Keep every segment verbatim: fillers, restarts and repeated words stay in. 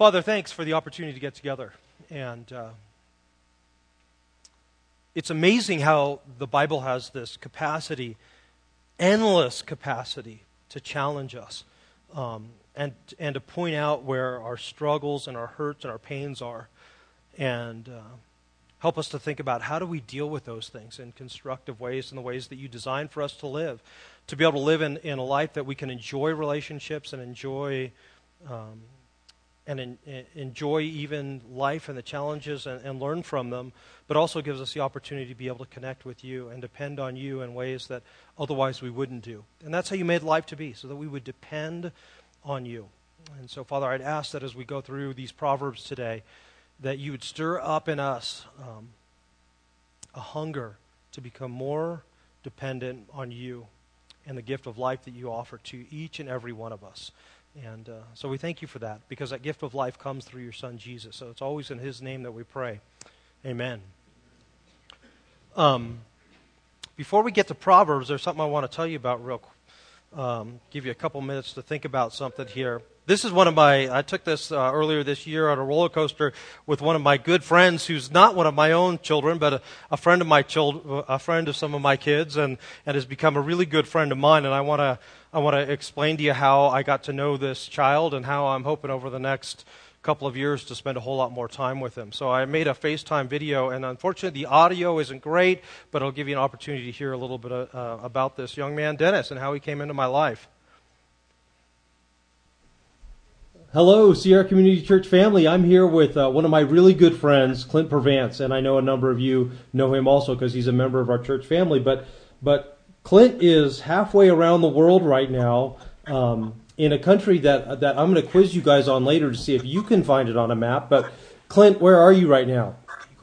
Father, thanks for the opportunity to get together. And uh, it's amazing how the Bible has this capacity, endless capacity, to challenge us um, and, and to point out where our struggles and our hurts and our pains are. And uh, help us to think about how do we deal with those things in constructive ways, in the ways that you designed for us to live. To be able to live in, in a life that we can enjoy relationships and enjoy um, and in, in, enjoy even life and the challenges and, and learn from them, but also gives us the opportunity to be able to connect with you and depend on you in ways that otherwise we wouldn't do. And that's how you made life to be, so that we would depend on you. And so, Father, I'd ask that as we go through these Proverbs today, that you would stir up in us um, a hunger to become more dependent on you and the gift of life that you offer to each and every one of us. And uh, so we thank you for that, because that gift of life comes through your Son, Jesus. So it's always in his name that we pray. Amen. Um, before we get to Proverbs, there's something I want to tell you about real quick. Um, give you a couple minutes to think about something here. This is one of my, I took this uh, earlier this year on a roller coaster with one of my good friends who's not one of my own children, but a, a friend of my children, a friend of some of my kids, and, and has become a really good friend of mine. And I want to I want to explain to you how I got to know this child and how I'm hoping over the next couple of years to spend a whole lot more time with him. So I made a FaceTime video, and unfortunately the audio isn't great, but it'll give you an opportunity to hear a little bit of, uh, about this young man, Dennis, and how he came into my life. Hello, Sierra Community Church family. I'm here with uh, one of my really good friends, Clint Purvance, and I know a number of you know him also because he's a member of our church family. But but Clint is halfway around the world right now um, in a country that that I'm going to quiz you guys on later to see if you can find it on a map. But Clint, where are you right now?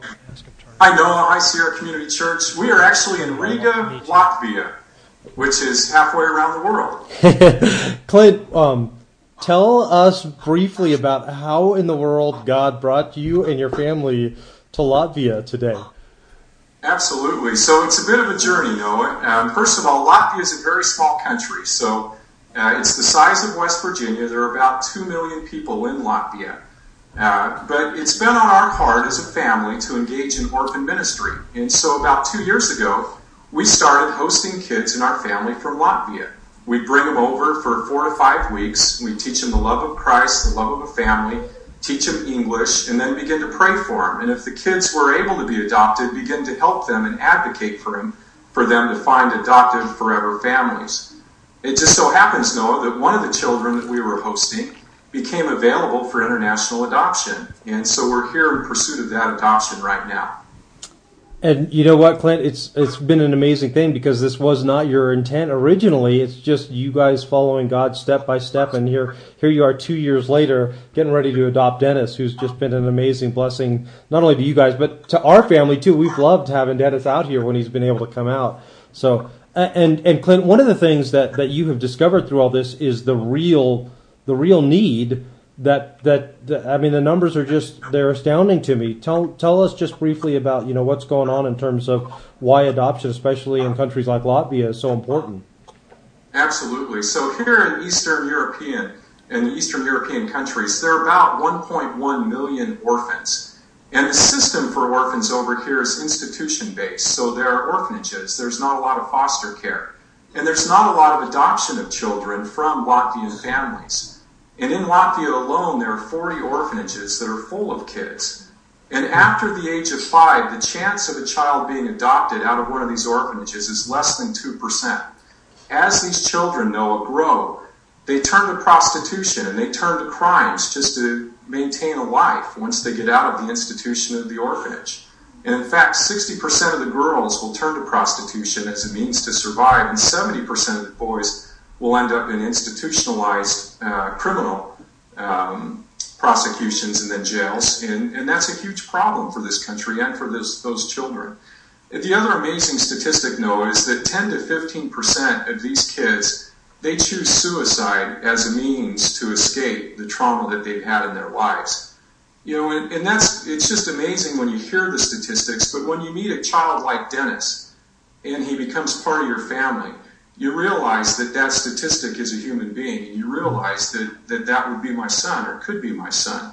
Hi, Noah. Hi, Sierra Community Church. We are actually in Riga, Latvia, which is halfway around the world. Clint, um, tell us briefly about how in the world God brought you and your family to Latvia today. Absolutely. So it's a bit of a journey, Noah. Um, first of all, Latvia is a very small country. So uh, it's the size of West Virginia. There are about two million people in Latvia. Uh, but it's been on our heart as a family to engage in orphan ministry. And so about two years ago, we started hosting kids in our family from Latvia. We'd bring them over for four to five weeks. We'd teach them the love of Christ, the love of a family, teach them English, and then begin to pray for them. And if the kids were able to be adopted, begin to help them and advocate for them, for them to find adoptive forever families. It just so happens, Noah, that one of the children that we were hosting became available for international adoption. And so we're here in pursuit of that adoption right now. And you know what, Clint? It's it's been an amazing thing because this was not your intent originally. It's just you guys following God step by step, and here here you are two years later getting ready to adopt Dennis, who's just been an amazing blessing, not only to you guys, but to our family too. We've loved having Dennis out here when he's been able to come out. So, and and Clint, one of the things that, that you have discovered through all this is the real the real need. That, that that I mean, the numbers are just, they're astounding to me. Tell tell us just briefly about, you know, what's going on in terms of why adoption, especially in countries like Latvia, is so important. Absolutely. So here in Eastern European, in the Eastern European countries, there are about one point one million orphans. And the system for orphans over here is institution-based. So there are orphanages. There's not a lot of foster care. And there's not a lot of adoption of children from Latvian families. And in Latvia alone, there are forty orphanages that are full of kids. And after the age of five, the chance of a child being adopted out of one of these orphanages is less than two percent. As these children, Noah, grow, they turn to prostitution and they turn to crimes just to maintain a life once they get out of the institution of the orphanage. And in fact, sixty percent of the girls will turn to prostitution as a means to survive, and seventy percent of the boys will end up in institutionalized uh, criminal um, prosecutions and then jails. And, and that's a huge problem for this country and for this, those children. The other amazing statistic, Noah, is that ten to fifteen percent of these kids, they choose suicide as a means to escape the trauma that they've had in their lives. You know, and, and that's, it's just amazing when you hear the statistics, but when you meet a child like Dennis and he becomes part of your family, you realize that that statistic is a human being, and you realize that, that that would be my son or could be my son.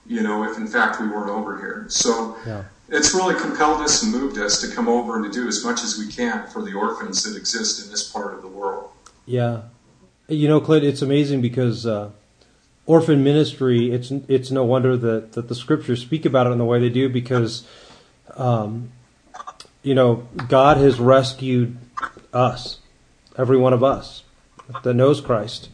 you know, if in fact we weren't over here. So yeah. It's really compelled us and moved us to come over and to do as much as we can for the orphans that exist in this part of the world. Yeah. You know, Clint, it's amazing because uh, orphan ministry, it's it's no wonder that, that the scriptures speak about it in the way they do because, um, you know, God has rescued us, every one of us that knows Christ.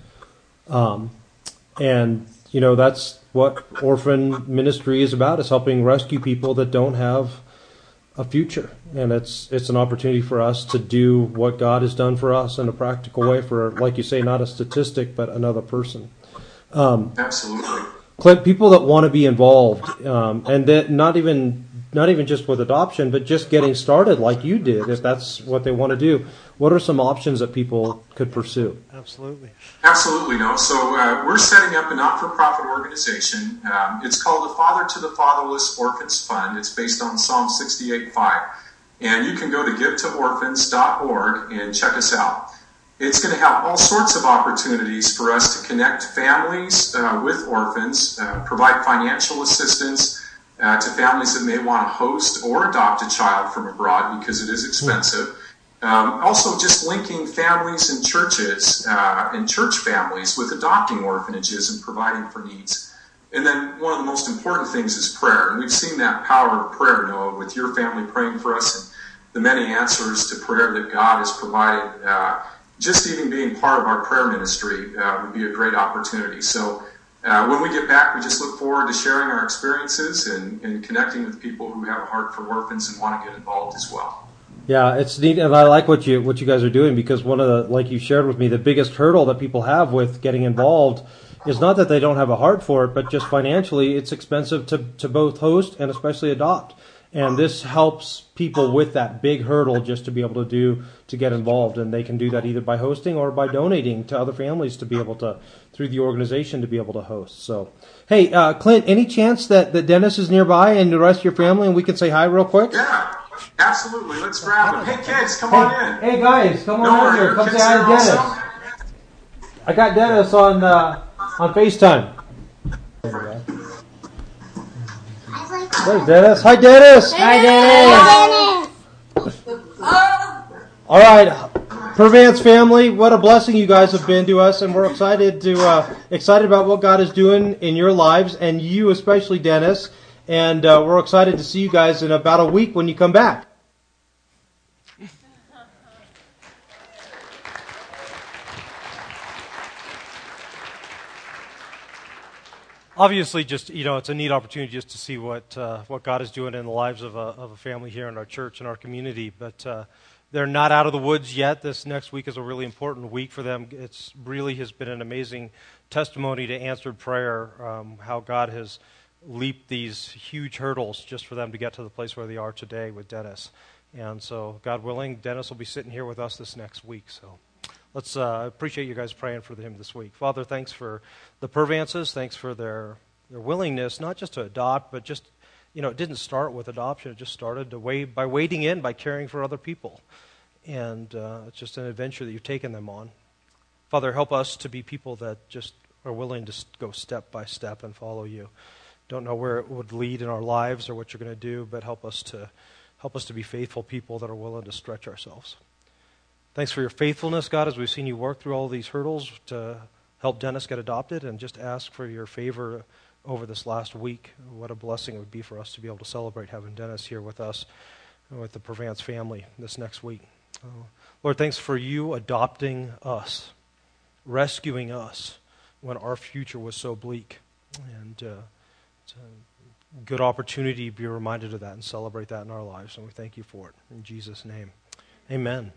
Um, and, you know, that's what orphan ministry is about, is helping rescue people that don't have a future. And it's it's an opportunity for us to do what God has done for us in a practical way for, like you say, not a statistic, but another person. Um, Absolutely. Clint, people that want to be involved, um, and that not even not even just with adoption, but just getting started like you did, if that's what they want to do, what are some options that people could pursue? Absolutely. Absolutely, no. So uh, we're setting up a not-for-profit organization. Um, it's called the Father to the Fatherless Orphans Fund. It's based on Psalm sixty-eight five. And you can go to give to orphans dot org and check us out. It's going to have all sorts of opportunities for us to connect families uh, with orphans, uh, provide financial assistance uh, to families that may want to host or adopt a child from abroad because it is expensive. Um, also, just linking families and churches uh, and church families with adopting orphanages and providing for needs. And then one of the most important things is prayer. And we've seen that power of prayer, Noah, with your family praying for us and the many answers to prayer that God has provided. Uh, just even being part of our prayer ministry uh, would be a great opportunity. So uh, when we get back, we just look forward to sharing our experiences and, and connecting with people who have a heart for orphans and want to get involved as well. Yeah, it's neat, and I like what you what you guys are doing because one of the, like you shared with me, the biggest hurdle that people have with getting involved is not that they don't have a heart for it, but just financially, it's expensive to, to both host and especially adopt. And this helps people with that big hurdle just to be able to do, to get involved. And they can do that either by hosting or by donating to other families to be able to, through the organization, to be able to host. So, hey, uh, Clint, any chance that, that Dennis is nearby and the rest of your family and we can say hi real quick? Yeah. Absolutely. Let's grab him. Hey, kids, come hey, on in. Hey, guys, come no, on in here. Come say hi to Dennis. Also? I got Dennis on uh, on FaceTime. There's Dennis. Hi, Dennis. Hi, Dennis. All right, Purvance family, what a blessing you guys have been to us, and we're excited to uh, excited about what God is doing in your lives, and you especially, Dennis. And uh, we're excited to see you guys in about a week when you come back. Obviously, just, you know, it's a neat opportunity just to see what uh, what God is doing in the lives of a, of a family here in our church and our community. But uh, they're not out of the woods yet. This next week is a really important week for them. It's really has been an amazing testimony to answered prayer, um, how God has leap these huge hurdles just for them to get to the place where they are today with Dennis. And so, God willing, Dennis will be sitting here with us this next week. So let's uh, appreciate you guys praying for him this week. Father, thanks for the Purvances. Thanks for their, their willingness, not just to adopt, but just, you know, it didn't start with adoption. It just started to wait, by wading in, by caring for other people. And uh, it's just an adventure that you've taken them on. Father, help us to be people that just are willing to go step by step and follow you. Don't know where it would lead in our lives or what you're going to do, but help us to help us to be faithful people that are willing to stretch ourselves. Thanks for your faithfulness, God, as we've seen you work through all these hurdles to help Dennis get adopted, and just ask for your favor over this last week. What a blessing it would be for us to be able to celebrate having Dennis here with us, with the Purvance family this next week. Oh, Lord, thanks for you adopting us, rescuing us when our future was so bleak. And uh, it's a good opportunity to be reminded of that and celebrate that in our lives. And we thank you for it. In Jesus' name, amen.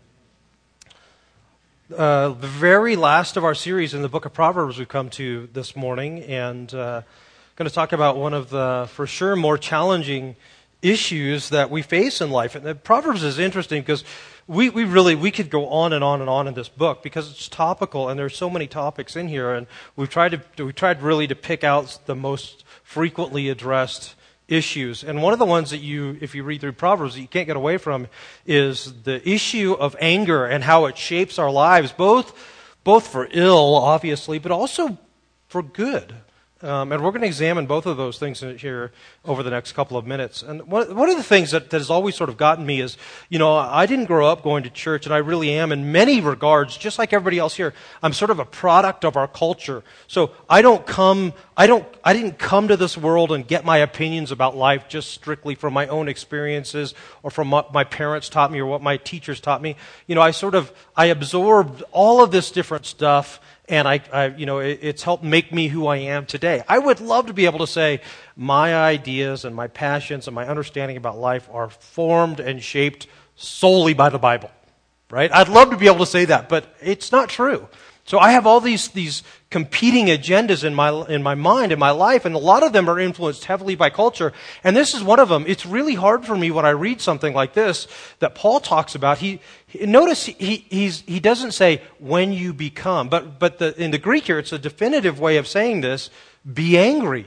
Uh, the very last of our series in the book of Proverbs we've come to this morning, and uh, going to talk about one of the, for sure, more challenging issues that we face in life. And the Proverbs is interesting because we, we really, we could go on and on and on in this book because it's topical and there's so many topics in here, and we've tried to, we tried really to pick out the most frequently addressed issues. And one of the ones that you, if you read through Proverbs, that you can't get away from is the issue of anger and how it shapes our lives, both, both for ill, obviously, but also for good. Um, and we're going to examine both of those things here over the next couple of minutes. And one, one of the things that, that has always sort of gotten me is, you know, I didn't grow up going to church, and I really am in many regards, just like everybody else here. I'm sort of a product of our culture. So I don't come, I don't, I didn't come to this world and get my opinions about life just strictly from my own experiences or from what my parents taught me or what my teachers taught me. You know, I sort of, I absorbed all of this different stuff. And I, I, you know, it, it's helped make me who I am today. I would love to be able to say my ideas and my passions and my understanding about life are formed and shaped solely by the Bible, right? I'd love to be able to say that, but it's not true. So I have all these these competing agendas in my in my mind, in my life, and a lot of them are influenced heavily by culture. And this is one of them. It's really hard for me when I read something like this that Paul talks about. He, he notice he he's he doesn't say when you become, but but the, in the Greek here it's a definitive way of saying this: be angry.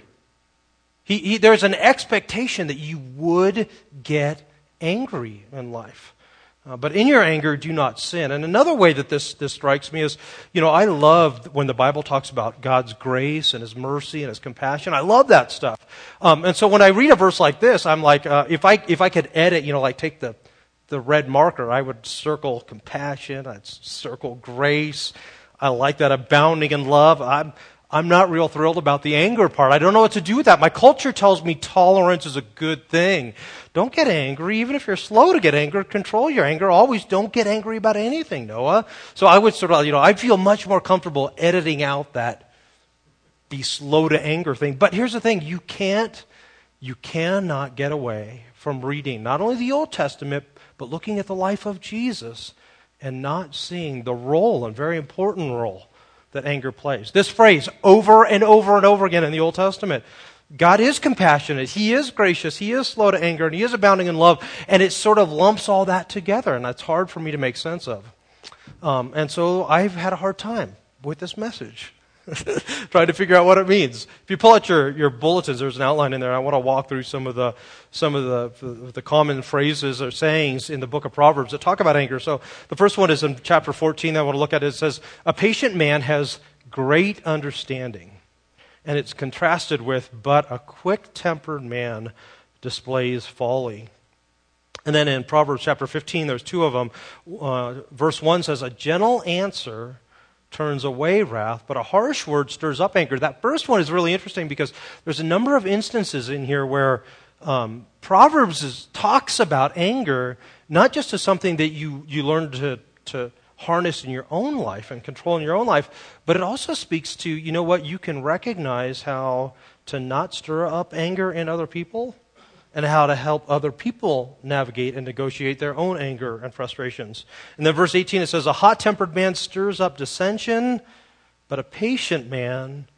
He, he there's an expectation that you would get angry in life. Uh, but in your anger, do not sin. And another way that this, this strikes me is, you know, I love when the Bible talks about God's grace and His mercy and His compassion. I love that stuff. Um, and so when I read a verse like this, I'm like, uh, if I if I could edit, you know, like take the the red marker, I would circle compassion, I'd circle grace. I like that abounding in love. I'm I'm not real thrilled about the anger part. I don't know what to do with that. My culture tells me tolerance is a good thing. Don't get angry. Even if you're slow to get angry, control your anger. Always don't get angry about anything, Noah. So I would sort of, you know, I feel much more comfortable editing out that be slow to anger thing. But here's the thing. You can't, you cannot get away from reading not only the Old Testament, but looking at the life of Jesus and not seeing the role, and very important role, that anger plays. This phrase over and over and over again in the Old Testament. God is compassionate. He is gracious. He is slow to anger. And He is abounding in love. And it sort of lumps all that together. And that's hard for me to make sense of. Um, and so I've had a hard time with this message. Trying to figure out what it means. If you pull out your, your bulletins, there's an outline in there. I want to walk through some of the some of the the common phrases or sayings in the book of Proverbs that talk about anger. So the first one is in chapter fourteen that I want to look at. It says, "A patient man has great understanding," and it's contrasted with, "But a quick-tempered man displays folly." And then in Proverbs chapter fifteen, there's two of them. Uh, verse one says, "A gentle answer turns away wrath, but a harsh word stirs up anger." That first one is really interesting because there's a number of instances in here where um, Proverbs is, talks about anger not just as something that you, you learn to, to harness in your own life and control in your own life, but it also speaks to, you know what, you can recognize how to not stir up anger in other people and how to help other people navigate and negotiate their own anger and frustrations. And then verse eighteen, it says, "A hot-tempered man stirs up dissension, but a patient man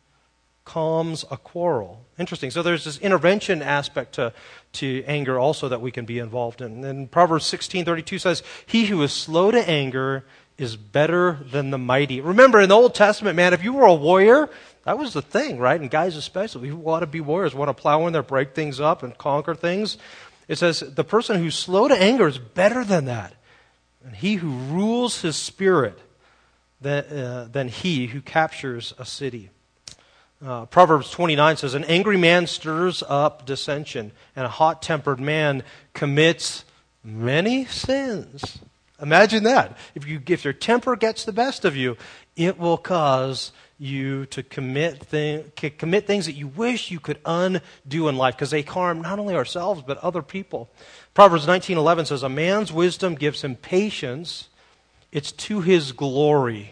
calms a quarrel." Interesting. So there's this intervention aspect to, to anger also that we can be involved in. And then Proverbs sixteen thirty-two says, "He who is slow to anger is better than the mighty." Remember, in the Old Testament, man, if you were a warrior, that was the thing, right? And guys especially, who want to be warriors, want to plow in there, break things up, and conquer things. It says, the person who's slow to anger is better than that. And he who rules his spirit than, uh, than he who captures a city. Uh, Proverbs twenty-nine says, "An angry man stirs up dissension, and a hot-tempered man commits many sins." Imagine that. If you, if your temper gets the best of you, it will cause you to commit, thing, commit things that you wish you could undo in life because they harm not only ourselves but other people. Proverbs nineteen eleven says, "A man's wisdom gives him patience. It's to his glory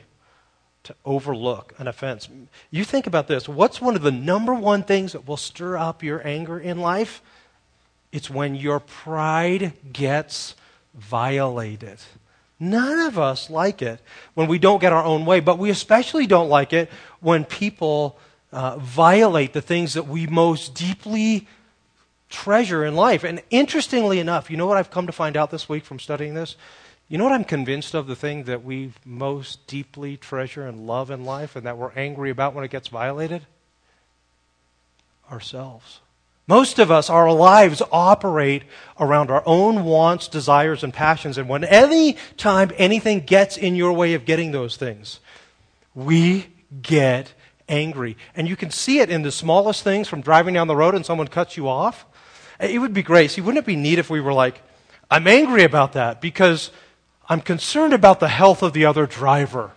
to overlook an offense." You think about this. What's one of the number one things that will stir up your anger in life? It's when your pride gets violated. None of us like it when we don't get our own way, but we especially don't like it when people uh, violate the things that we most deeply treasure in life. And interestingly enough, you know what I've come to find out this week from studying this? You know what I'm convinced of, the thing that we most deeply treasure and love in life and that we're angry about when it gets violated? Ourselves. Most of us, our lives operate around our own wants, desires, and passions. And when any time anything gets in your way of getting those things, we get angry. And you can see it in the smallest things, from driving down the road and someone cuts you off. It would be great. See, wouldn't it be neat if we were like, I'm angry about that because I'm concerned about the health of the other driver.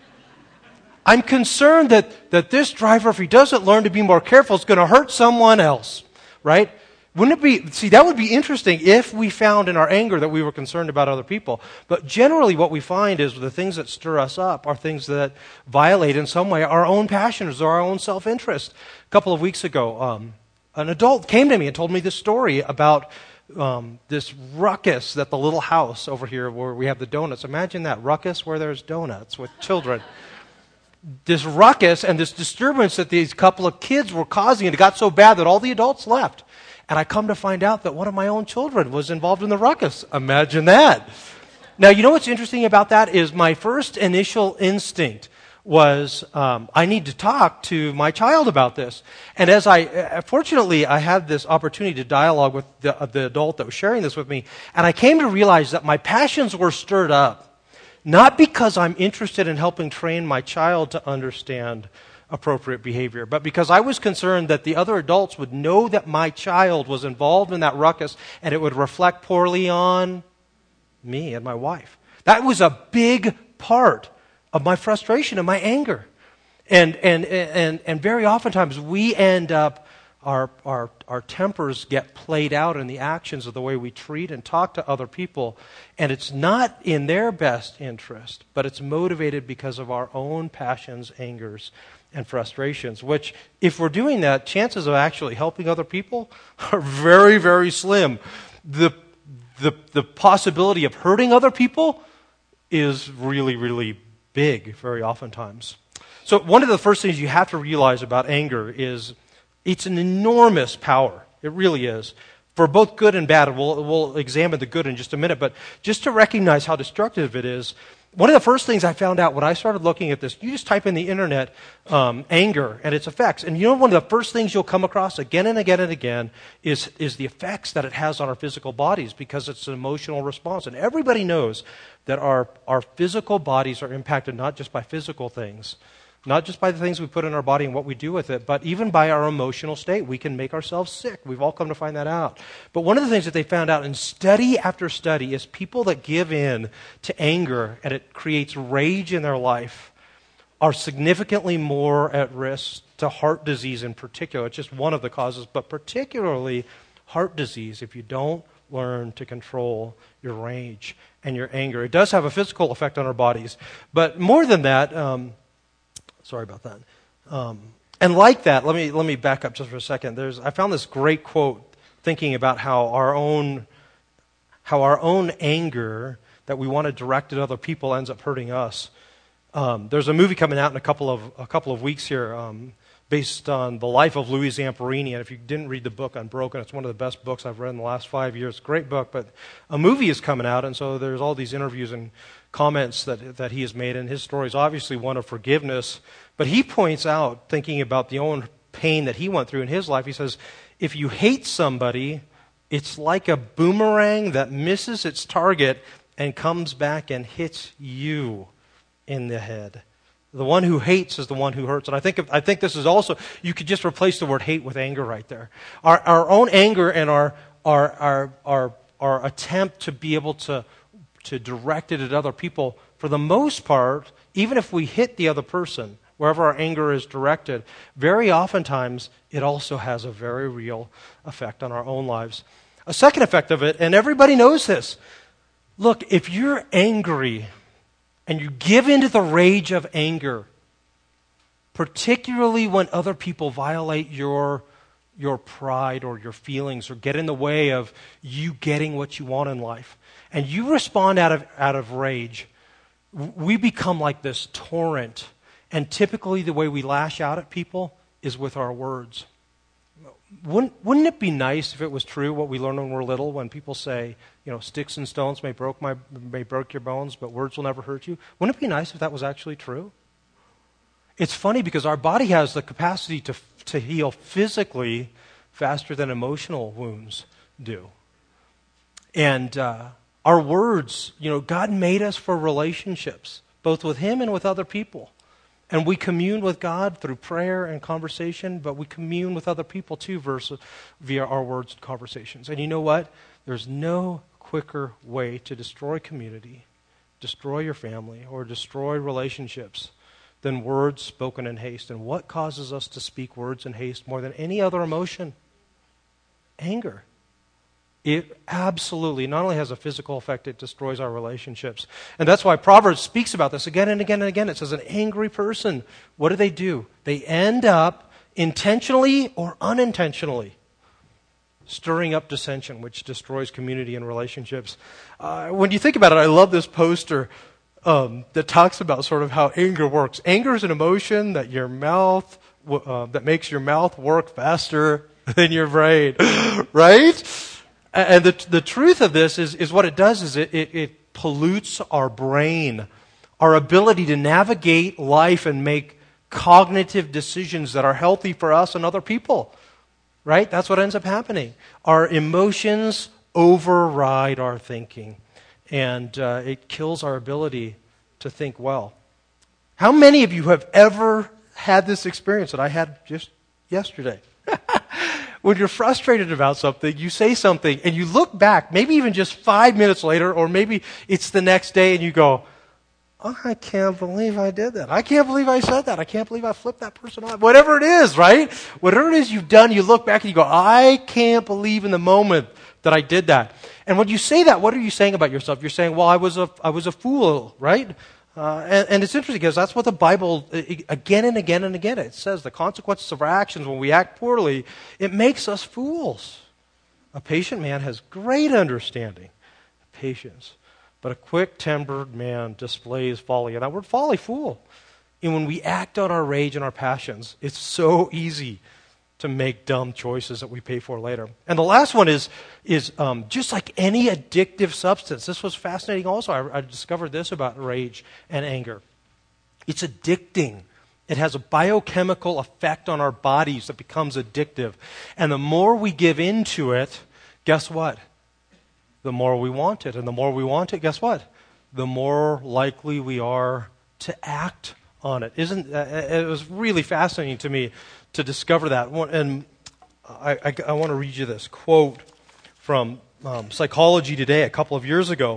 I'm concerned that, that this driver, if he doesn't learn to be more careful, is going to hurt someone else, right? Wouldn't it be, see, that would be interesting if we found in our anger that we were concerned about other people. But generally what we find is the things that stir us up are things that violate in some way our own passions or our own self-interest. A couple of weeks ago, um, an adult came to me and told me this story about um, this ruckus at the little house over here where we have the donuts. Imagine that, ruckus where there's donuts with children. This ruckus and this disturbance that these couple of kids were causing, and it got so bad that all the adults left. And I come to find out that one of my own children was involved in the ruckus. Imagine that. Now, you know what's interesting about that is my first initial instinct was um, I need to talk to my child about this. And as I, uh, fortunately, I had this opportunity to dialogue with the, uh, the adult that was sharing this with me, and I came to realize that my passions were stirred up. Not because I'm interested in helping train my child to understand appropriate behavior, but because I was concerned that the other adults would know that my child was involved in that ruckus and it would reflect poorly on me and my wife. That was a big part of my frustration and my anger. And and and and very oftentimes we end up Our, our our tempers get played out in the actions of the way we treat and talk to other people. And it's not in their best interest, but it's motivated because of our own passions, angers, and frustrations, which, if we're doing that, chances of actually helping other people are very, very slim. The, the, the possibility of hurting other people is really, really big, very oftentimes. So one of the first things you have to realize about anger is it's an enormous power. It really is. For both good and bad. We'll, we'll examine the good in just a minute. But just to recognize how destructive it is, one of the first things I found out when I started looking at this, you just type in the internet, um, anger and its effects. And you know one of the first things you'll come across again and again and again is, is the effects that it has on our physical bodies, because it's an emotional response. And everybody knows that our, our physical bodies are impacted not just by physical things, not just by the things we put in our body and what we do with it, but even by our emotional state. We can make ourselves sick. We've all come to find that out. But one of the things that they found out in study after study is people that give in to anger and it creates rage in their life are significantly more at risk to heart disease in particular. It's just one of the causes, but particularly heart disease if you don't learn to control your rage and your anger. It does have a physical effect on our bodies. But more than that, um, Sorry about that. Um, and like that, let me let me back up just for a second. There's I found this great quote thinking about how our own how our own anger that we want to direct at other people ends up hurting us. Um, there's a movie coming out in a couple of a couple of weeks here, um, based on the life of Louis Zamperini. And if you didn't read the book Unbroken, it's one of the best books I've read in the last five years. Great book, but a movie is coming out, and so there's all these interviews and comments that that he has made, and his story is obviously one of forgiveness. But he points out, thinking about the own pain that he went through in his life, he says, if you hate somebody, it's like a boomerang that misses its target and comes back and hits you in the head. The one who hates is the one who hurts. And I think I think this is also, you could just replace the word hate with anger right there. Our our own anger and our our our our, our attempt to be able to to direct it at other people, for the most part, even if we hit the other person, wherever our anger is directed, very oftentimes it also has a very real effect on our own lives. A second effect of it, and everybody knows this, look, if you're angry and you give into the rage of anger, particularly when other people violate your your pride or your feelings or get in the way of you getting what you want in life, and you respond out of out of rage, we become like this torrent. And typically the way we lash out at people is with our words. Wouldn't, wouldn't it be nice if it was true what we learned when we were little, when people say, you know, sticks and stones may break my may break your bones, but words will never hurt you? Wouldn't it be nice if that was actually true? It's funny because our body has the capacity to to heal physically faster than emotional wounds do. And uh, our words, you know, God made us for relationships, both with Him and with other people. And we commune with God through prayer and conversation, but we commune with other people too versus via our words and conversations. And you know what? There's no quicker way to destroy community, destroy your family, or destroy relationships than words spoken in haste. And what causes us to speak words in haste more than any other emotion? Anger. It absolutely not only has a physical effect, it destroys our relationships. And that's why Proverbs speaks about this again and again and again. It says an angry person, what do they do? They end up intentionally or unintentionally stirring up dissension, which destroys community and relationships. Uh, when you think about it, I love this poster um, that talks about sort of how anger works. Anger is an emotion that your mouth, uh, that makes your mouth work faster than your brain, right? And the the truth of this is, is what it does is it, it, it pollutes our brain, our ability to navigate life and make cognitive decisions that are healthy for us and other people, right? That's what ends up happening. Our emotions override our thinking, and uh, it kills our ability to think well. How many of you have ever had this experience that I had just yesterday? When you're frustrated about something, you say something, and you look back, maybe even just five minutes later, or maybe it's the next day, and you go, oh, I can't believe I did that. I can't believe I said that. I can't believe I flipped that person off. Whatever it is, right? Whatever it is you've done, you look back and you go, I can't believe in the moment that I did that. And when you say that, what are you saying about yourself? You're saying, well, I was a, I was a fool, right? Uh, and, and it's interesting because that's what the Bible, again and again and again, it says the consequences of our actions when we act poorly, it makes us fools. A patient man has great understanding, patience, but a quick-tempered man displays folly. And that word folly, fool. And when we act on our rage and our passions, it's so easy to make dumb choices that we pay for later. And the last one is, is um, just like any addictive substance. This was fascinating also. I, I discovered this about rage and anger. It's addicting. It has a biochemical effect on our bodies that becomes addictive. And the more we give into it, guess what? The more we want it. And the more we want it, guess what? The more likely we are to act on it. Isn't uh, it was really fascinating to me to discover that. And I, I, I want to read you this quote from um, Psychology Today a couple of years ago.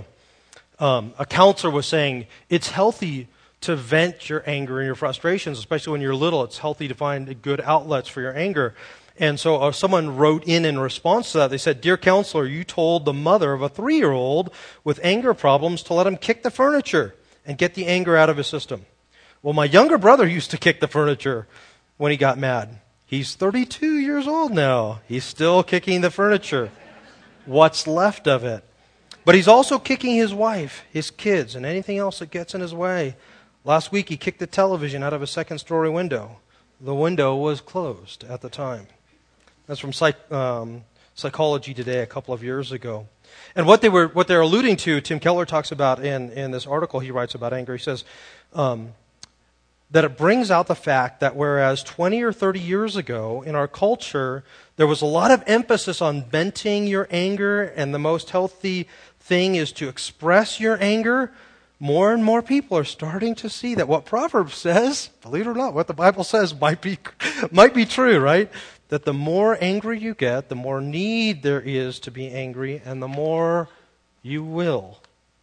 Um, a counselor was saying, it's healthy to vent your anger and your frustrations, especially when you're little. It's healthy to find good outlets for your anger. And so uh, someone wrote in in response to that. They said, dear counselor, you told the mother of a three-year-old with anger problems to let him kick the furniture and get the anger out of his system. Well, my younger brother used to kick the furniture when he got mad. He's thirty-two years old now. He's still kicking the furniture. What's left of it? But he's also kicking his wife, his kids, and anything else that gets in his way. Last week he kicked the television out of a second-story window. The window was closed at the time. That's from Psych, um, Psychology Today a couple of years ago. And what they were, what they're alluding to, Tim Keller talks about in, in this article he writes about anger. He says, um, that it brings out the fact that whereas twenty or thirty years ago in our culture, there was a lot of emphasis on venting your anger, and the most healthy thing is to express your anger, more and more people are starting to see that what Proverbs says, believe it or not, what the Bible says might be, might be true, right? That the more angry you get, the more need there is to be angry, and the more you will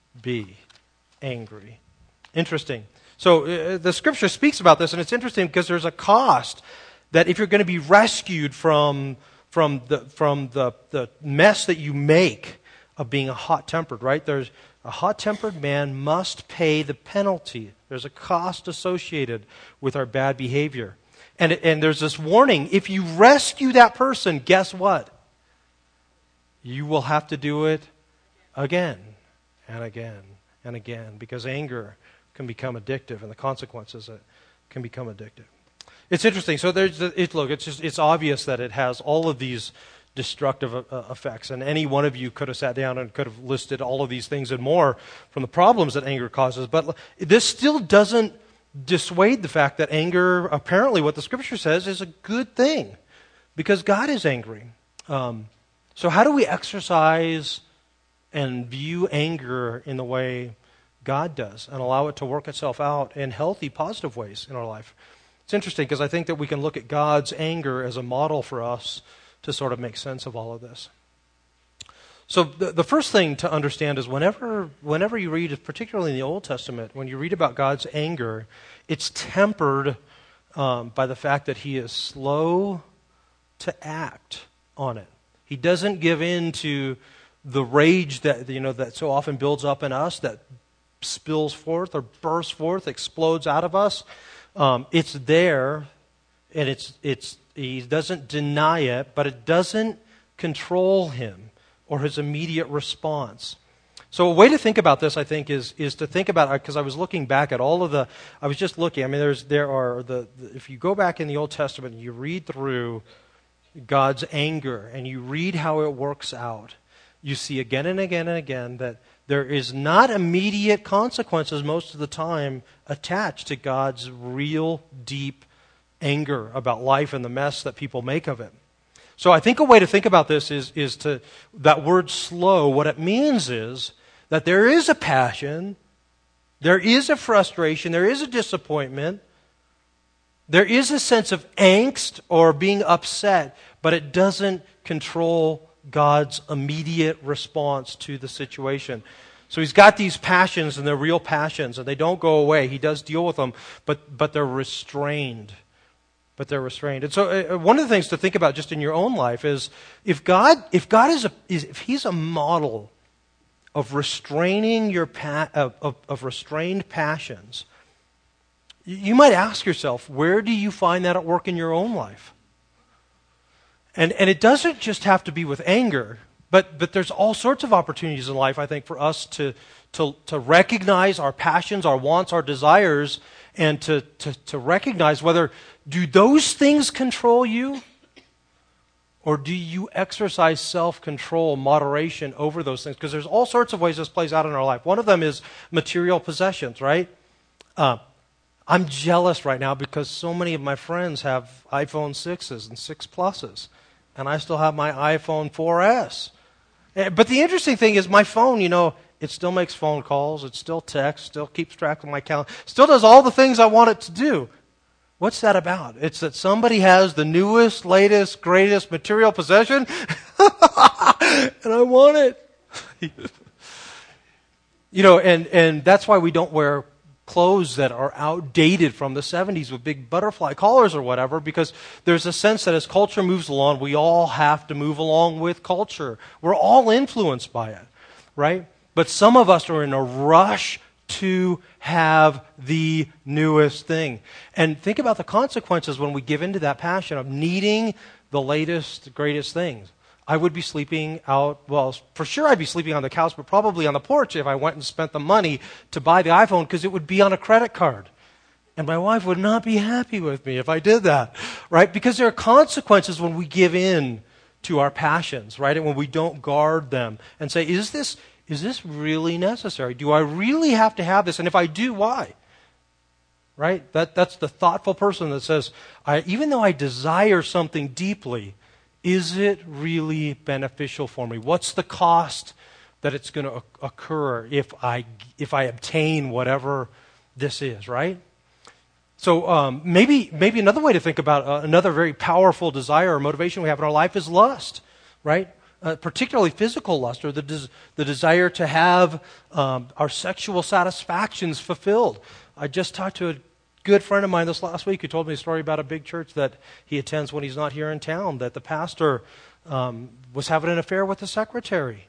be angry. Interesting. So uh, the Scripture speaks about this, and it's interesting because there's a cost that if you're going to be rescued from from the from the, the mess that you make of being a hot-tempered, right? There's a hot-tempered man must pay the penalty. There's a cost associated with our bad behavior. And, and there's this warning, if you rescue that person, guess what? You will have to do it again and again and again, because anger can become addictive, and the consequences it can become addictive. It's interesting. So there's it. Look, it's just it's obvious that it has all of these destructive uh, effects, and any one of you could have sat down and could have listed all of these things and more from the problems that anger causes. But this still doesn't dissuade the fact that anger, apparently, what the Scripture says, is a good thing, because God is angry. Um, so how do we exercise and view anger in the way God does and allow it to work itself out in healthy, positive ways in our life. It's interesting because I think that we can look at God's anger as a model for us to sort of make sense of all of this. So the, the first thing to understand is whenever whenever you read, particularly in the Old Testament, when you read about God's anger, it's tempered um, by the fact that he is slow to act on it. He doesn't give in to the rage that you know that so often builds up in us, that spills forth or bursts forth, explodes out of us. Um, it's there, and it's it's he doesn't deny it, but it doesn't control him or his immediate response. So a way to think about this, I think, is is to think about, because I was looking back at all of the, I was just looking. I mean, there's there are the, the if you go back in the Old Testament and you read through God's anger and you read how it works out, you see again and again and again that there is not immediate consequences most of the time attached to God's real deep anger about life and the mess that people make of it. So I think a way to think about this is, is to, that word slow, what it means is that there is a passion, there is a frustration, there is a disappointment, there is a sense of angst or being upset, but it doesn't control God's immediate response to the situation. So he's got these passions, and they're real passions, and they don't go away. He does deal with them, but but they're restrained. But they're restrained. And so uh, one of the things to think about just in your own life is if God if God is a is, if he's a model of restraining your pa- of, of, of restrained passions, you might ask yourself, where do you find that at work in your own life? And and it doesn't just have to be with anger, but but there's all sorts of opportunities in life, I think, for us to to to recognize our passions, our wants, our desires, and to to to recognize whether do those things control you, or do you exercise self-control, moderation over those things? Because there's all sorts of ways this plays out in our life. One of them is material possessions, right? Uh, I'm jealous right now because so many of my friends have iPhone sixes and six pluses, and I still have my iPhone four S. But the interesting thing is my phone, you know, it still makes phone calls, it still texts, still keeps track of my calendar, still does all the things I want it to do. What's that about? It's that somebody has the newest, latest, greatest material possession, and I want it. You know, and, and that's why we don't wear clothes that are outdated from the seventies with big butterfly collars or whatever, because there's a sense that as culture moves along, we all have to move along with culture. We're all influenced by it, right? But some of us are in a rush to have the newest thing. And think about the consequences when we give into that passion of needing the latest, greatest things. I would be sleeping out, well, for sure I'd be sleeping on the couch, but probably on the porch if I went and spent the money to buy the iPhone, because it would be on a credit card. And my wife would not be happy with me if I did that, right? Because there are consequences when we give in to our passions, right? And when we don't guard them and say, is this Is this really necessary? Do I really have to have this? And if I do, why? Right? That that's the thoughtful person that says, I, even though I desire something deeply, is it really beneficial for me? What's the cost that it's going to occur if I if I obtain whatever this is? Right? So um, maybe maybe another way to think about uh, another very powerful desire or motivation we have in our life is lust. Right? Uh, particularly physical lust, or the des- the desire to have um, our sexual satisfactions fulfilled. I just talked to a good friend of mine this last week who told me a story about a big church that he attends when he's not here in town, that the pastor um, was having an affair with the secretary.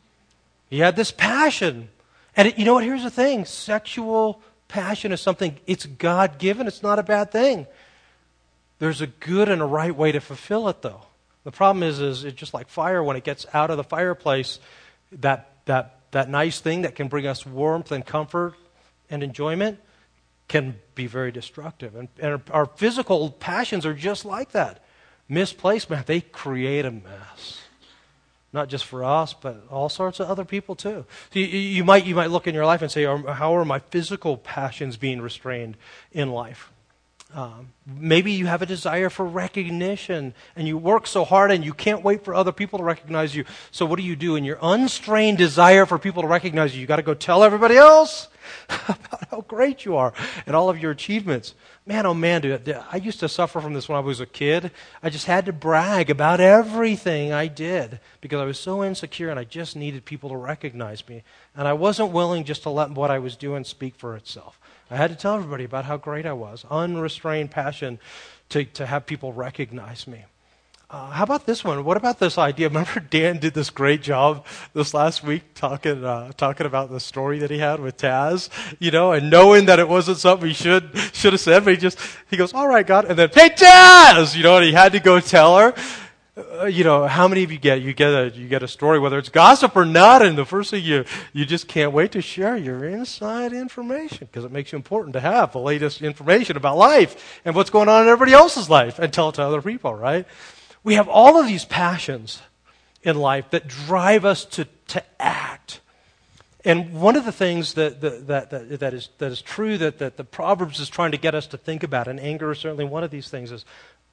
He had this passion. And it, you know what? Here's the thing. Sexual passion is something, it's God-given. It's not a bad thing. There's a good and a right way to fulfill it, though. The problem is, is it's just like fire. When it gets out of the fireplace, that that that nice thing that can bring us warmth and comfort and enjoyment can be very destructive. And, and our physical passions are just like that. Misplaced, man, they create a mess. Not just for us, but all sorts of other people too. So you, you might you might look in your life and say, how are my physical passions being restrained in life? Um, maybe you have a desire for recognition, and you work so hard and you can't wait for other people to recognize you. So what do you do? In your unstrained desire for people to recognize you, you got to go tell everybody else. about how great you are and all of your achievements. Man, oh man, dude, I used to suffer from this when I was a kid. I just had to brag about everything I did because I was so insecure and I just needed people to recognize me. And I wasn't willing just to let what I was doing speak for itself. I had to tell everybody about how great I was. Unrestrained passion to, to have people recognize me. Uh, how about this one? What about this idea? Remember Dan did this great job this last week talking uh, talking about the story that he had with Taz, you know, and knowing that it wasn't something he should should have said, but he just, he goes, all right, God, and then, hey, Taz! You know, and he had to go tell her. Uh, you know, how many of you get, you get a, you get a story, whether it's gossip or not, and the first thing you, you just can't wait to share your inside information because it makes you important to have the latest information about life and what's going on in everybody else's life and tell it to other people, right? We have all of these passions in life that drive us to, to act. And one of the things that, that, that, that, is, that is true that, that the Proverbs is trying to get us to think about, and anger is certainly one of these things, is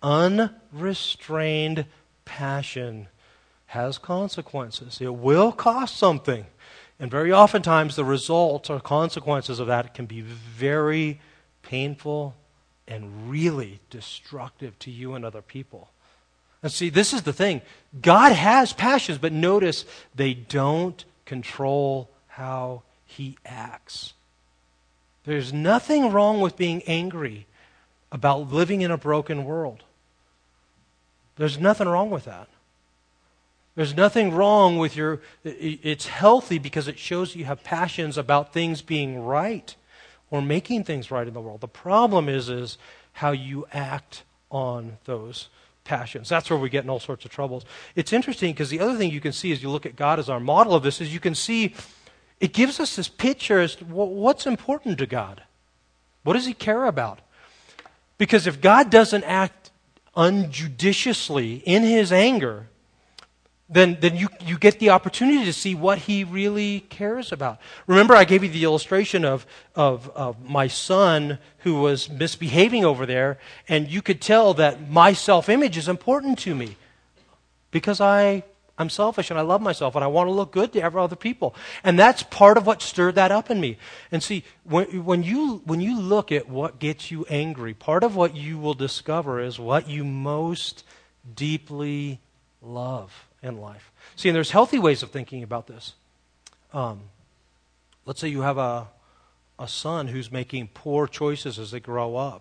unrestrained passion has consequences. It will cost something. And very oftentimes the result or consequences of that can be very painful and really destructive to you and other people. And see, this is the thing. God has passions, but notice they don't control how he acts. There's nothing wrong with being angry about living in a broken world. There's nothing wrong with that. There's nothing wrong with your, it's healthy because it shows you have passions about things being right or making things right in the world. The problem is, is how you act on those passions. That's where we get in all sorts of troubles. It's interesting because the other thing you can see as you look at God as our model of this is you can see it gives us this picture as to what's important to God. What does he care about? Because if God doesn't act unjudiciously in his anger, then, then you, you get the opportunity to see what he really cares about. Remember, I gave you the illustration of, of, of my son who was misbehaving over there, and you could tell that my self-image is important to me because I, I'm selfish and I love myself and I want to look good to every other people. And that's part of what stirred that up in me. And see, when, when, you, when you look at what gets you angry, part of what you will discover is what you most deeply love in life. See, and there's healthy ways of thinking about this. Um, let's say you have a, a son who's making poor choices as they grow up.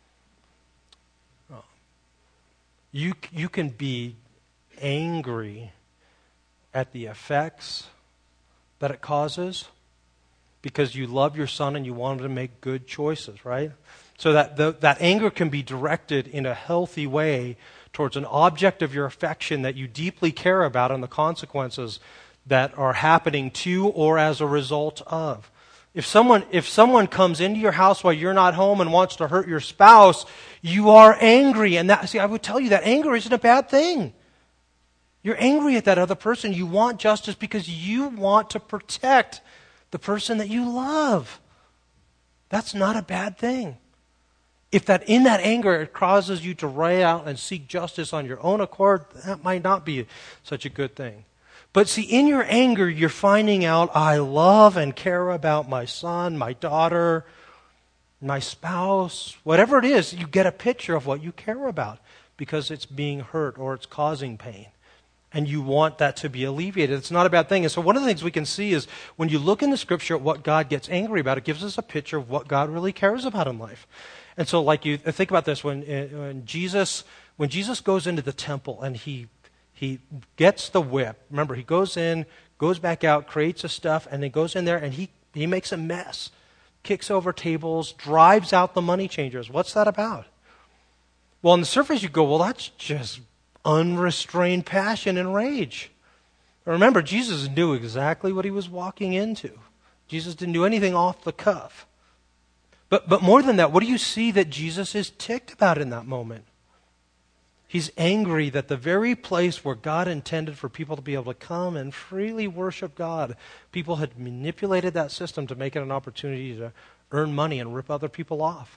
Uh, you, you can be angry at the effects that it causes because you love your son and you want him to make good choices, right? So that the, that anger can be directed in a healthy way towards an object of your affection that you deeply care about and the consequences that are happening to or as a result of. If someone, if someone comes into your house while you're not home and wants to hurt your spouse, you are angry. And that, see, I would tell you that anger isn't a bad thing. You're angry at that other person. You want justice because you want to protect the person that you love. That's not a bad thing. If that in that anger it causes you to write out and seek justice on your own accord, that might not be such a good thing. But see, in your anger, you're finding out, I love and care about my son, my daughter, my spouse, whatever it is, you get a picture of what you care about because it's being hurt or it's causing pain. And you want that to be alleviated. It's not a bad thing. And so one of the things we can see is when you look in the Scripture at what God gets angry about, it gives us a picture of what God really cares about in life. And so, like you think about this, when, when Jesus when Jesus goes into the temple and he he gets the whip. Remember, he goes in, goes back out, creates a stuff, and then goes in there and he he makes a mess, kicks over tables, drives out the money changers. What's that about? Well, on the surface, you go, well, that's just unrestrained passion and rage. Remember, Jesus knew exactly what he was walking into. Jesus didn't do anything off the cuff. But but more than that, what do you see that Jesus is ticked about in that moment? He's angry that the very place where God intended for people to be able to come and freely worship God, people had manipulated that system to make it an opportunity to earn money and rip other people off.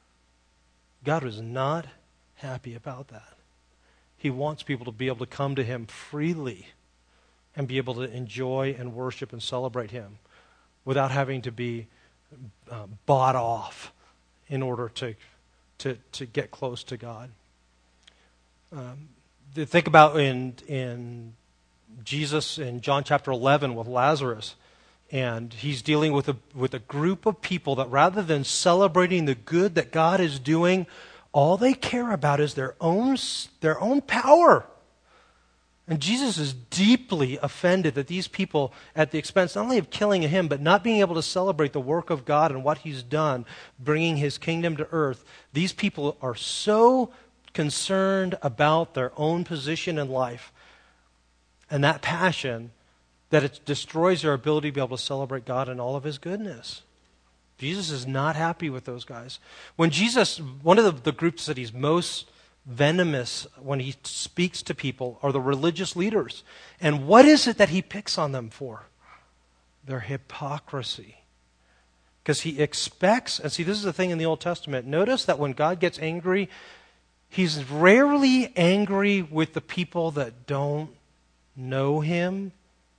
God was not happy about that. He wants people to be able to come to him freely and be able to enjoy and worship and celebrate him without having to be uh, bought off in order to, to, to get close to God. Um, think about in, in Jesus in John chapter eleven with Lazarus. And he's dealing with a with a group of people that rather than celebrating the good that God is doing, all they care about is their own their own power. And Jesus is deeply offended that these people, at the expense not only of killing him, but not being able to celebrate the work of God and what he's done, bringing his kingdom to earth, these people are so concerned about their own position in life and that passion that it destroys their ability to be able to celebrate God and all of his goodness. Jesus is not happy with those guys. When Jesus, one of the, the groups that he's most venomous when he speaks to people are the religious leaders. And what is it that he picks on them for? Their hypocrisy. Because he expects, and see, this is the thing in the Old Testament. Notice that when God gets angry, he's rarely angry with the people that don't know him.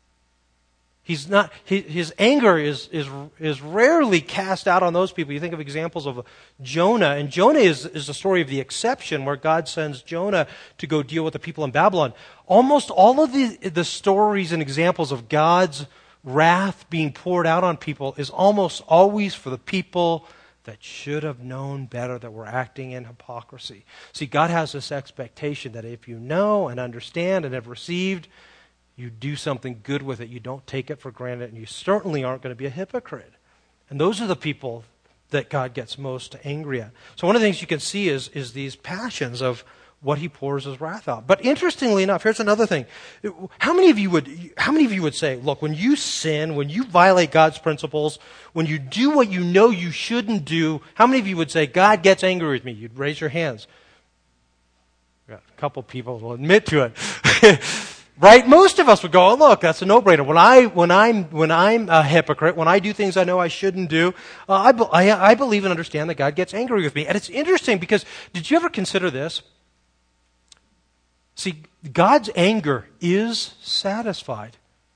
He's not. His, his anger is is is rarely cast out on those people. You think of examples of Jonah, and Jonah is is the story of the exception, where God sends Jonah to go deal with the people in Babylon. Almost all of the the stories and examples of God's wrath being poured out on people is almost always for the people that should have known better, that were acting in hypocrisy. See, God has this expectation that if you know and understand and have received, you do something good with it. You don't take it for granted, and you certainly aren't going to be a hypocrite. And those are the people that God gets most angry at. So one of the things you can see is, is these passions of what he pours his wrath out. But interestingly enough, here's another thing. How many of you would how many of you would say, look, when you sin, when you violate God's principles, when you do what you know you shouldn't do, how many of you would say, God gets angry with me? You'd raise your hands. Got a couple people will admit to it. Right? Most of us would go, oh, look, that's a no-brainer. When, I, when, I'm, when I'm a hypocrite, when I do things I know I shouldn't do, uh, I, be, I, I believe and understand that God gets angry with me. And it's interesting because, did you ever consider this? See, God's anger is satisfied.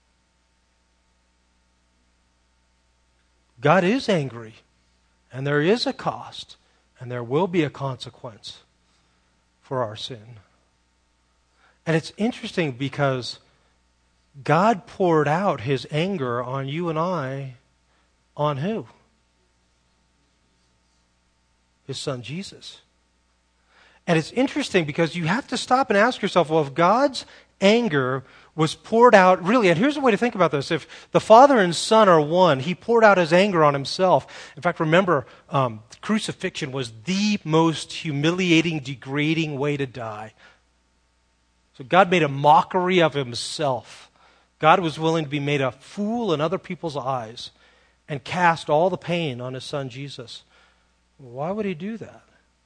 God is angry, and there is a cost, and there will be a consequence for our sin. And it's interesting because God poured out his anger on you and I on who? His son Jesus. And it's interesting because you have to stop and ask yourself, well, if God's anger was poured out, really, and here's a way to think about this. If the Father and Son are one, he poured out his anger on himself. In fact, remember, um, crucifixion was the most humiliating, degrading way to die. So God made a mockery of himself. God was willing to be made a fool in other people's eyes and cast all the pain on his son Jesus. Why would he do that?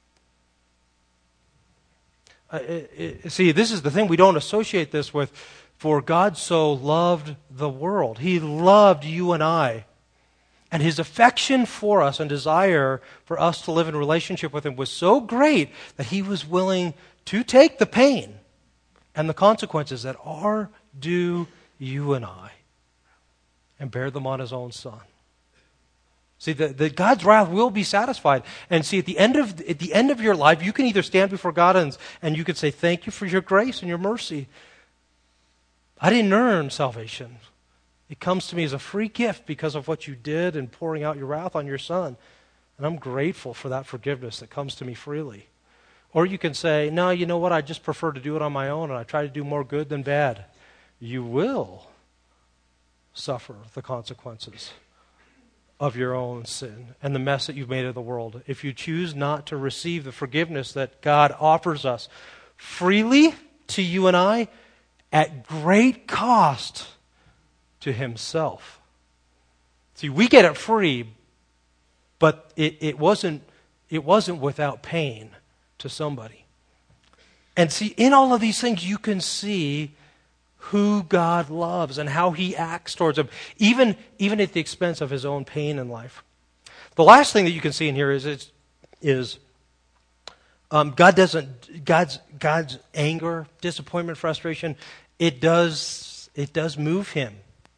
Uh, it, it, see, this is the thing. We don't associate this with, for God so loved the world. He loved you and I. And his affection for us and desire for us to live in relationship with him was so great that he was willing to take the pain and the consequences that are due you and I, and bear them on his own son. See, the, the God's wrath will be satisfied. And see, at the end of at the end of your life, you can either stand before God and, and you can say, thank you for your grace and your mercy. I didn't earn salvation. It comes to me as a free gift because of what you did in pouring out your wrath on your son. And I'm grateful for that forgiveness that comes to me freely. Or you can say, no, you know what, I just prefer to do it on my own and I try to do more good than bad. You will suffer the consequences of your own sin and the mess that you've made of the world if you choose not to receive the forgiveness that God offers us freely to you and I at great cost to himself. See, we get it free, but it, it wasn't it wasn't without pain to somebody. And see, in all of these things, you can see who God loves and how he acts towards them, even, even at the expense of his own pain in life. The last thing that you can see in here is, is, is um, God doesn't, God's, God's anger, disappointment, frustration, it does, it does move him.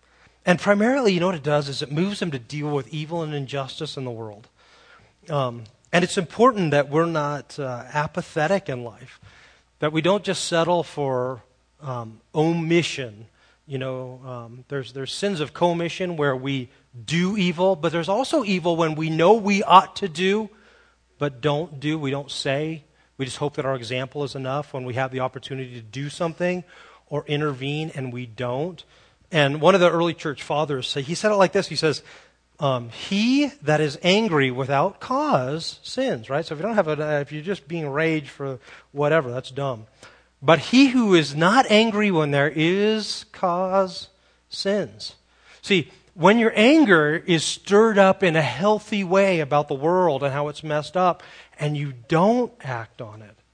And primarily, you know what it does is it moves him to deal with evil and injustice in the world. Um, and it's important that we're not uh, apathetic in life, that we don't just settle for um, omission. You know, um, there's there's sins of commission where we do evil, but there's also evil when we know we ought to do, but don't do, we don't say. We just hope that our example is enough when we have the opportunity to do something or intervene and we don't. And one of the early church fathers, he said it like this. He says, um, he that is angry without cause sins, right? So if you don't have a, if you're just being rage for whatever, that's dumb. But he who is not angry when there is cause sins. See, when your anger is stirred up in a healthy way about the world and how it's messed up, and you don't act on it,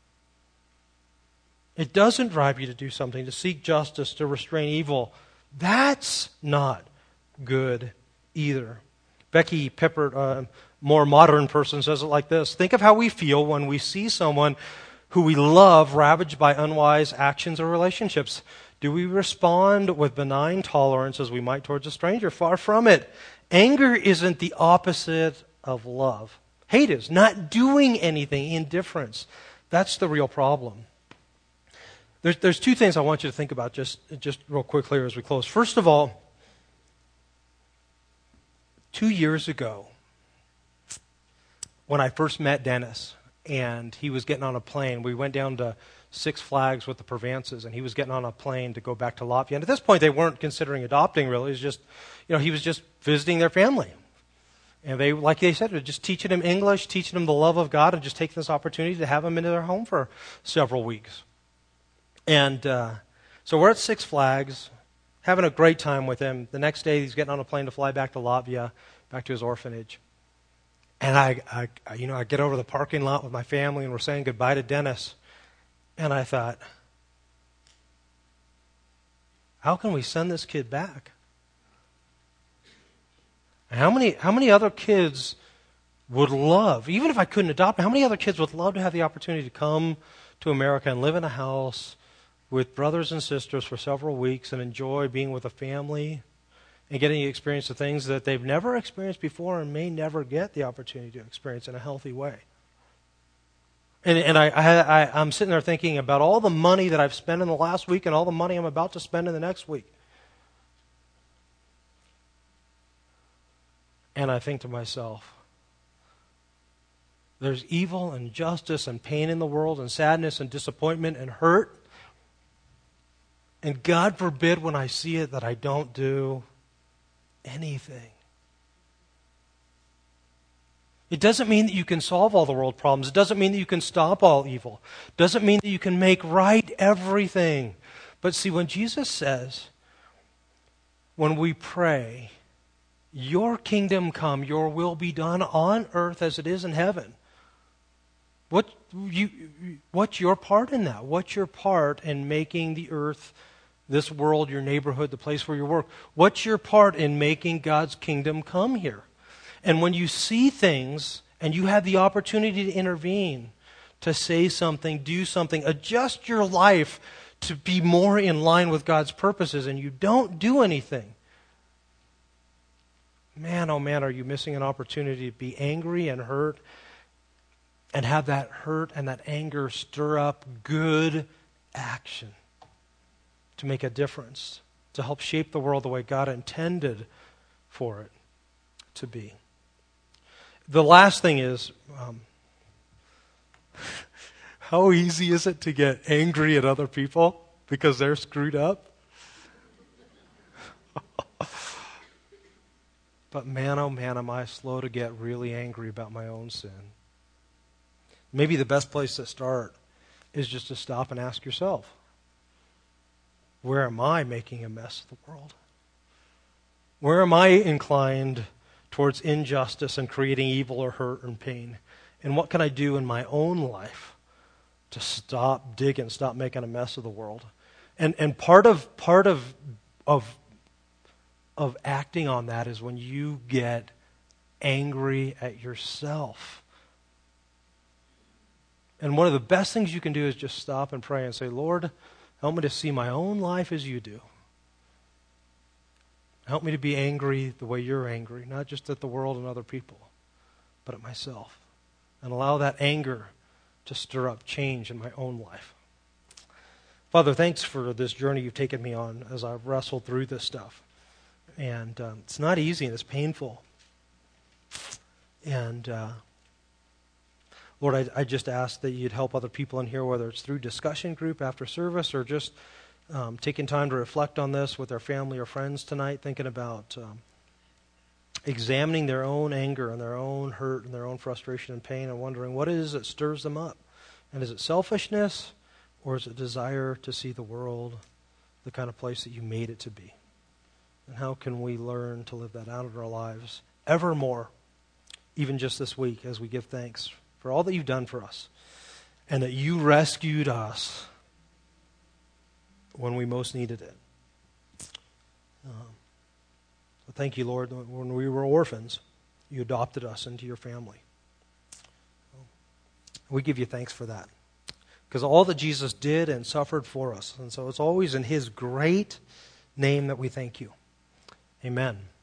it doesn't drive you to do something, to seek justice, to restrain evil. That's not good either. Becky Pippert, a more modern person, says it like this. Think of how we feel when we see someone who we love ravaged by unwise actions or relationships. Do we respond with benign tolerance as we might towards a stranger? Far from it. Anger isn't the opposite of love. Hate is not doing anything, indifference. That's the real problem. There's, there's two things I want you to think about just, just real quickly here as we close. First of all, two years ago, when I first met Dennis, and he was getting on a plane, we went down to Six Flags with the Pervances, and he was getting on a plane to go back to Latvia. And at this point, they weren't considering adopting, really. It was just, you know, he was just visiting their family. And they, like they said, just teaching him English, teaching him the love of God, and just taking this opportunity to have him into their home for several weeks. And uh, so we're at Six Flags, having a great time with him. The next day, he's getting on a plane to fly back to Latvia, back to his orphanage. And I, I, you know, I get over to the parking lot with my family, and we're saying goodbye to Dennis. And I thought, how can we send this kid back? How many, how many other kids would love, even if I couldn't adopt, how many other kids would love to have the opportunity to come to America and live in a house with brothers and sisters for several weeks and enjoy being with a family and getting to experience the things that they've never experienced before and may never get the opportunity to experience in a healthy way? And, and I, I, I, I'm sitting there thinking about all the money that I've spent in the last week and all the money I'm about to spend in the next week. And I think to myself, there's evil and injustice and pain in the world and sadness and disappointment and hurt. And God forbid when I see it that I don't do anything. It doesn't mean that you can solve all the world problems. It doesn't mean that you can stop all evil. It doesn't mean that you can make right everything. But see, when Jesus says, when we pray, your kingdom come, your will be done on earth as it is in heaven. What you, what's your part in that? What's your part in making the earth, this world, your neighborhood, the place where you work? What's your part in making God's kingdom come here? And when you see things and you have the opportunity to intervene, to say something, do something, adjust your life to be more in line with God's purposes, and you don't do anything, man, oh man, are you missing an opportunity to be angry and hurt and have that hurt and that anger stir up good action to make a difference, to help shape the world the way God intended for it to be. The last thing is, um, how easy is it to get angry at other people because they're screwed up? But man, oh man, am I slow to get really angry about my own sin. Maybe the best place to start is just to stop and ask yourself, where am I making a mess of the world? Where am I inclined towards injustice and creating evil or hurt and pain? And what can I do in my own life to stop digging, stop making a mess of the world? And and part of part of of of acting on that is when you get angry at yourself. And one of the best things you can do is just stop and pray and say, Lord, help me to see my own life as you do. Help me to be angry the way you're angry, not just at the world and other people, but at myself. And allow that anger to stir up change in my own life. Father, thanks for this journey you've taken me on as I've wrestled through this stuff. And um, it's not easy and it's painful. And uh, Lord, I, I just ask that you'd help other people in here, whether it's through discussion group after service or just um, taking time to reflect on this with their family or friends tonight, thinking about um, examining their own anger and their own hurt and their own frustration and pain and wondering what it is that stirs them up. And is it selfishness or is it desire to see the world the kind of place that you made it to be? And how can we learn to live that out in our lives evermore, even just this week as we give thanks for all that you've done for us and that you rescued us when we most needed it. Um, so thank you, Lord. When we were orphans, you adopted us into your family. We give you thanks for that, because all that Jesus did and suffered for us. And so it's always in his great name that we thank you. Amen.